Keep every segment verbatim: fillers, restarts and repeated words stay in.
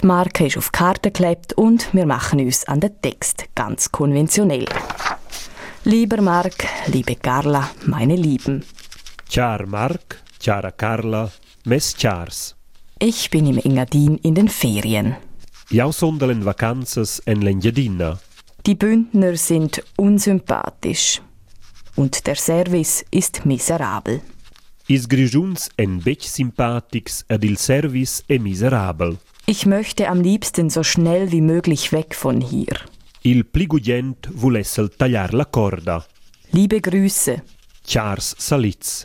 Marke ist auf die Karte geklebt und wir machen uns an den Text ganz konventionell. Lieber Marc, liebe Carla, meine Lieben. Ciao Marc, ciao Carla, mes chars. Ich bin im Engadin in den Ferien. Jau son dellen Vacanzas en l'Engadina. Die Bündner sind unsympathisch und der Service ist miserabel. Is Grigiuns en bec sympathics ed il service è miserabel. Ich möchte am liebsten so schnell wie möglich weg von hier. Il pligugent vulessel tagliar la corda. Liebe Grüße. Chars Salitz.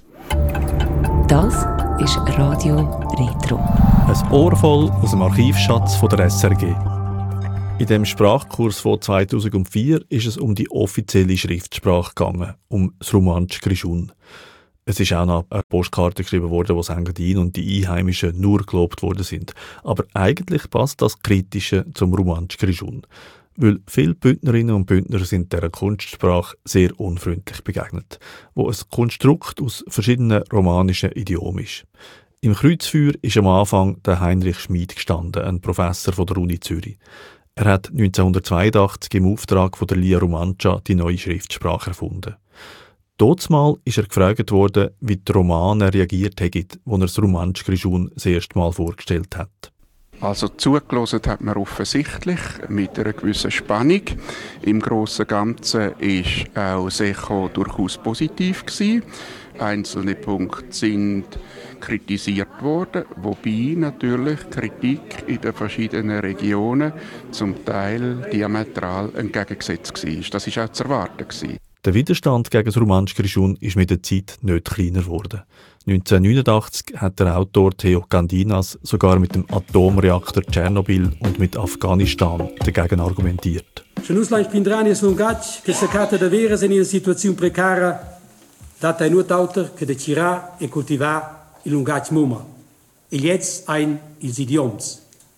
Das ist Radio Retro. Ein Ohr voll aus dem Archivschatz von der S R G. In dem Sprachkurs von zweitausendvier ist es um die offizielle Schriftsprache gegangen, um das Romansch Grischun. Es ist auch noch eine Postkarte geschrieben worden, wo das Engadin und die Einheimischen nur gelobt worden sind. Aber eigentlich passt das Kritische zum Romansch Grischun. Weil viele Bündnerinnen und Bündner sind dieser Kunstsprache sehr unfreundlich begegnet, wo ein Konstrukt aus verschiedenen romanischen Idiomen ist. Im Kreuzfeuer ist am Anfang der Heinrich Schmid gestanden, ein Professor von der Uni Zürich. Er hat neunzehnhundertzweiundachtzig im Auftrag von der Lia Romancia die neue Schriftsprache erfunden. Dotsmal ist er gefragt worden, wie die Romanen reagiert haben, als er das Romansch Grischun das erste Mal vorgestellt hat. Also zugelassen hat man offensichtlich mit einer gewissen Spannung. Im Grossen und Ganzen war auch das Echo durchaus positiv gewesen. Einzelne Punkte sind kritisiert worden, wobei natürlich Kritik in den verschiedenen Regionen zum Teil diametral entgegengesetzt war. Das war auch zu erwarten gewesen. Der Widerstand gegen das Romansch Grischun ist mit der Zeit nicht kleiner geworden. neunzehnhundertneunundachtzig hat der Autor Theo Gandinas sogar mit dem Atomreaktor Tschernobyl und mit Afghanistan dagegen argumentiert. Se nus la impindrani slungaci che se cata da vera se in una situazione precaria data nur dauter che decidrà e coltivà il lungaci muma. E jetzt ein ils idioms.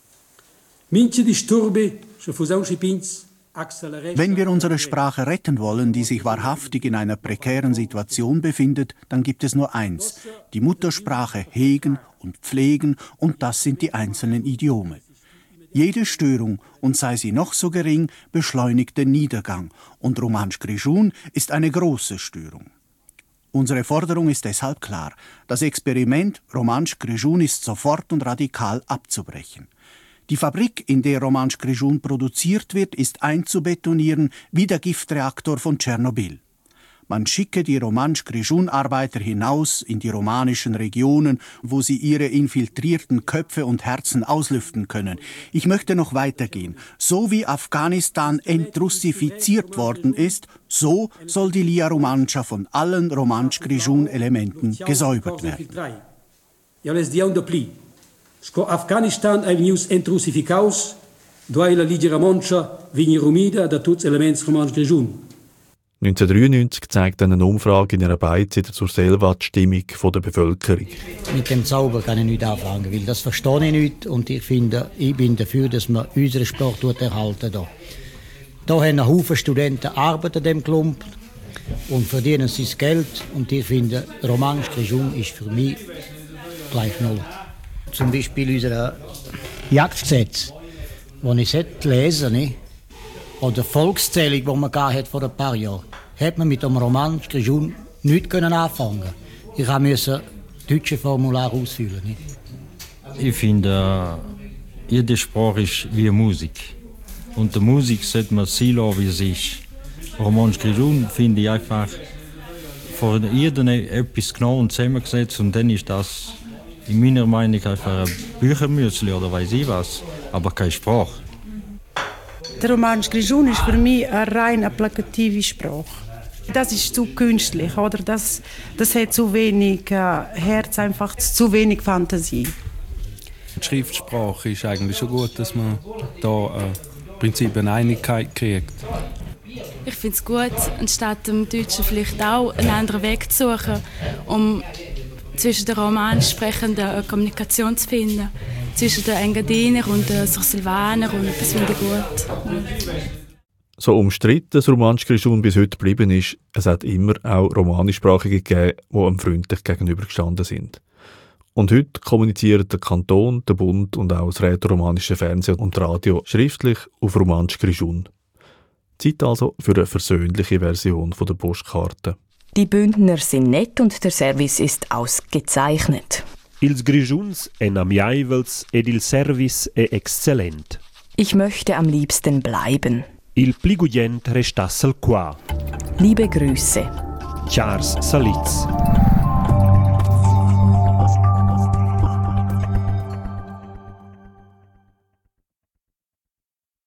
Minche disturbi se fusauci pins. Wenn wir unsere Sprache retten wollen, die sich wahrhaftig in einer prekären Situation befindet, dann gibt es nur eins: die Muttersprache hegen und pflegen, und das sind die einzelnen Idiome. Jede Störung, und sei sie noch so gering, beschleunigt den Niedergang, und Romansch Grischun ist eine große Störung. Unsere Forderung ist deshalb klar: Das Experiment Romansch Grischun ist sofort und radikal abzubrechen. Die Fabrik, in der Romansch Grischun produziert wird, ist einzubetonieren wie der Giftreaktor von Tschernobyl. Man schicke die Romansch Grischun-Arbeiter hinaus in die romanischen Regionen, wo sie ihre infiltrierten Köpfe und Herzen auslüften können. Ich möchte noch weitergehen. So wie Afghanistan entrussifiziert worden ist, so soll die Lia Romancia von allen Romansch Grischun-Elementen gesäubert werden. Sco Afghanistan è venius entrusificaus, doi la Ligia Romancia vigni rumida da tutti elements Romansch Grischun. neunzehnhundertdreiundneunzig zeigt eine Umfrage in einer Beiz zur Selva die Stimmung der Bevölkerung. Mit dem Zauber kann ich nichts anfangen, weil das verstehe ich nicht und ich finde, ich bin dafür, dass man unsere Sprache erhalten. Da. da haben ein Haufen Studenten Arbeit an dem Klump und verdienen sie das Geld und ich finde, Romansch Grischun ist für mich gleich null. Zum Beispiel unser Jagdgesetz, das ich sollte lesen sollte, oder die Volkszählung, die man hat vor ein paar Jahren, hat man mit dem Romansch Grischun nichts anfangen können. Ich musste das deutsche Formular ausfüllen. Nicht? Ich finde, jede Sprache ist wie Musik. Und die Musik sollte man sein lassen, wie es ist. Romansch Grischun finde ich einfach von jedem etwas genau und zusammengesetzt und dann ist das in meiner Meinung einfach ein Büchermüsli oder weiss ich was, aber keine Sprache. Der Romansch Grischun ist für mich eine rein applikative Sprache. Das ist zu künstlich, oder? Das, das hat zu wenig äh, Herz, einfach zu wenig Fantasie. Die Schriftsprache ist eigentlich schon gut, dass man da äh, im Prinzip eine Einigkeit kriegt. Ich finde es gut, anstatt dem Deutschen vielleicht auch einen anderen Weg zu suchen, um zwischen den romanisch sprechenden eine Kommunikation zu finden. Zwischen den Engadiner und den Silvaner, und das finde ich gut. So umstritten das Romansch Grischun bis heute geblieben ist, es hat immer auch Romanischsprachige gegeben, die ihm freundlich gegenübergestanden sind. Und heute kommunizieren der Kanton, der Bund und auch das rätoromanische Fernsehen und Radio schriftlich auf Romansch Grischun. Zeit also für eine versöhnliche Version der Postkarte. Die Bündner sind nett und der Service ist ausgezeichnet. Ils Grischuns en amiaivels ed il service è excellent. Ich möchte am liebsten bleiben. Il pligugent restassel qua. Liebe Grüße. Chars Salitz.